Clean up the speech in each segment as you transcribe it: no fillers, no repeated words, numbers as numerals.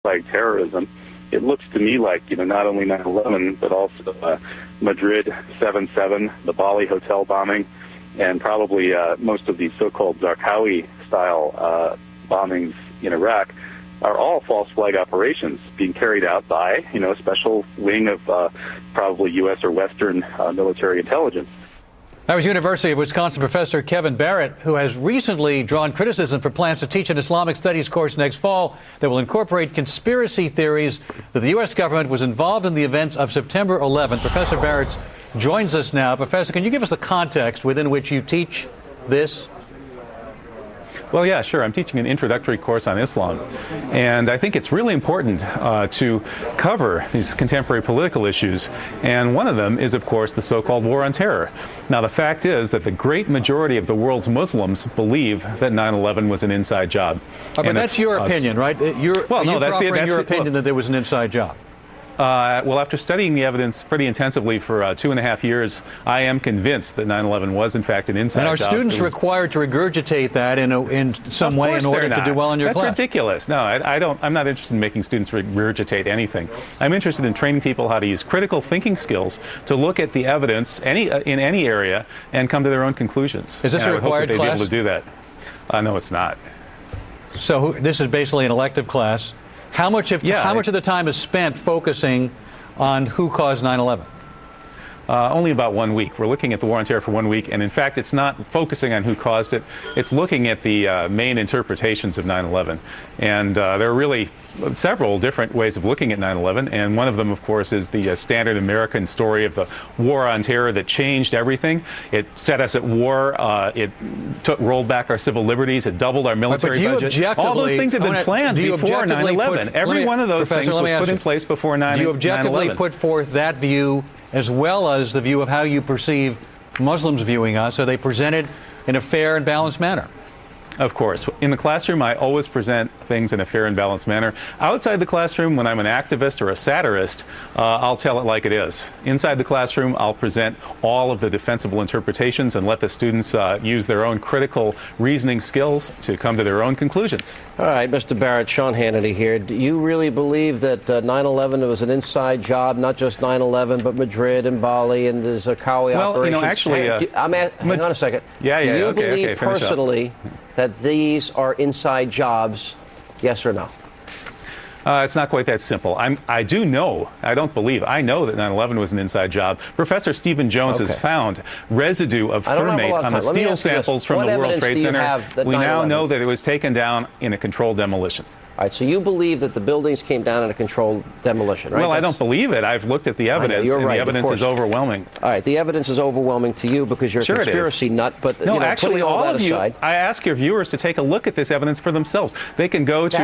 like terrorism. It looks to me like, not only 9/11, but also Madrid 7/7, the Bali hotel bombing, and probably most of these so-called Zarqawi-style bombings in Iraq are all false flag operations being carried out by, a special wing of probably U.S. or Western military intelligence. That was University of Wisconsin professor Kevin Barrett, who has recently drawn criticism for plans to teach an Islamic studies course next fall that will incorporate conspiracy theories that the U.S. government was involved in the events of September 11th. Professor Barrett joins us now. Professor, can you give us the context within which you teach this? Well, yeah, sure. I'm teaching an introductory course on Islam, and I think it's really important to cover these contemporary political issues, and one of them is, of course, the so-called war on terror. Now, the fact is that the great majority of the world's Muslims believe that 9/11 was an inside job. But that's your opinion, right? That's your opinion that there was an inside job. Well, after studying the evidence pretty intensively for 2.5 years, I am convinced that 9/11 was, in fact, an inside job. And are students required to regurgitate that in some way in order to do well in your class? That's ridiculous. No, I'm not interested in making students regurgitate anything. I'm interested in training people how to use critical thinking skills to look at the evidence in any area and come to their own conclusions. Is this a required class? I hope that they'd be able to do that. No, it's not. So this is basically an elective class. How much of the time is spent focusing on who caused 9/11? Only about 1 week. We're looking at the war on terror for 1 week, and in fact, it's not focusing on who caused it. It's looking at the main interpretations of 9/11. And there are really several different ways of looking at 9/11, and one of them, of course, is the standard American story of the war on terror that changed everything. It set us at war. It rolled back our civil liberties. It doubled our military budget. All those things have been planned before 9/11. Every one of those things was put in place before 9/11. Do you objectively put forth that view as well as the view of how you perceive Muslims viewing us? Are they presented in a fair and balanced manner? Of course. In the classroom, I always present things in a fair and balanced manner. Outside the classroom, when I'm an activist or a satirist, I'll tell it like it is. Inside the classroom, I'll present all of the defensible interpretations and let the students use their own critical reasoning skills to come to their own conclusions. All right, Mr. Barrett, Sean Hannity here. Do you really believe that 9/11 was an inside job, not just 9/11, but Madrid and Bali and the Zarqawi operations? Actually... hang on a second. Do you believe personally that these are inside jobs, yes or no? It's not quite that simple. I do know, I don't believe, I know that 9/11 was an inside job. Professor Stephen Jones has found residue of thermate on the steel samples from the World Trade Center. We now know that it was taken down in a controlled demolition. All right, so you believe that the buildings came down in a controlled demolition, right? Well, I don't believe it. I've looked at the evidence, and the evidence is overwhelming. All right, the evidence is overwhelming to you because you're a conspiracy nut, but actually, all that aside, I ask your viewers to take a look at this evidence for themselves. They can go to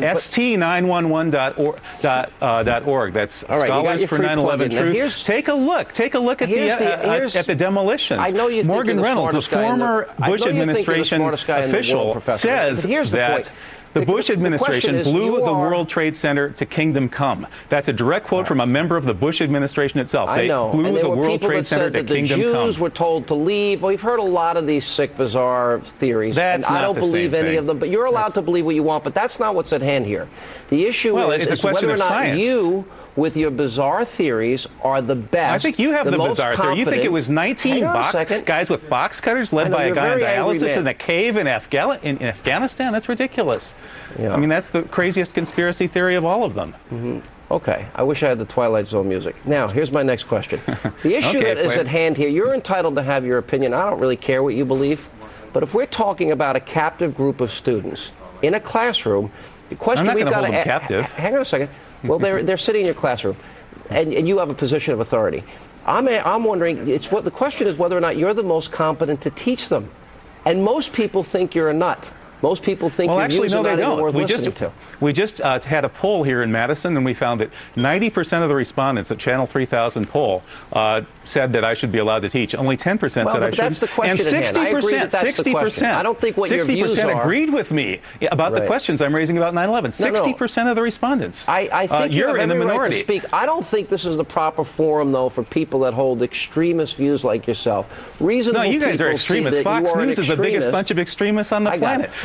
st911.org. That's Scholars for 9/11 Truth. Take a look at the demolitions. I know you Morgan Reynolds, the former Bush administration official, says that the Bush administration blew the World Trade Center to kingdom come. That's a direct quote from a member of the Bush administration itself. I know. They blew the World Trade Center to kingdom come. The Jews were told to leave. Well, we've heard a lot of these sick, bizarre theories, and I don't believe any of them. But you're allowed to believe what you want. But that's not what's at hand here. The issue is whether or not you, with your bizarre theories, are the best. I think you have the bizarre theory. You think it was 19 guys with box cutters led by a guy on dialysis in a cave in Afghanistan? That's ridiculous. Yeah. I mean, that's the craziest conspiracy theory of all of them. Mm-hmm. Okay. I wish I had the Twilight Zone music. Now, here's my next question. The issue that is at hand here, you're entitled to have your opinion. I don't really care what you believe. But if we're talking about a captive group of students in a classroom, the question we've got to ask... Hang on a second. Well, they're sitting in your classroom, and you have a position of authority. I'm wondering, the question is whether or not you're the most competent to teach them. And most people think you're a nut. Most people think your views are not even worth listening to. We just had a poll here in Madison, and we found that 90% of the respondents at Channel 3000 poll said that I should be allowed to teach. Only 10% said I shouldn't. That's the question. And 60%, I don't think what your views are. 60% agreed with me about the questions I'm raising about 9/11. 60% of the respondents. I think you're in the minority. Right to speak. I don't think this is the proper forum, though, for people that hold extremist views like yourself. Reasonable you guys are extremists. Fox News is the biggest bunch of extremists on the planet.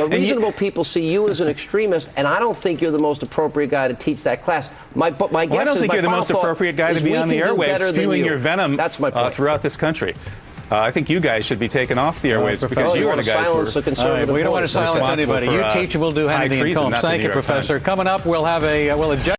reasonable people see you as an extremist, and I don't think you're the most appropriate guy to teach that class. My guess I don't think you're the most appropriate guy to be on the airwaves spewing your venom throughout this country. I think you guys should be taken off the airwaves because you are the guys who are we don't want to silence anybody. You teach and we'll do Hannity and Colmes. Thank you, Professor. Coming up, we'll have a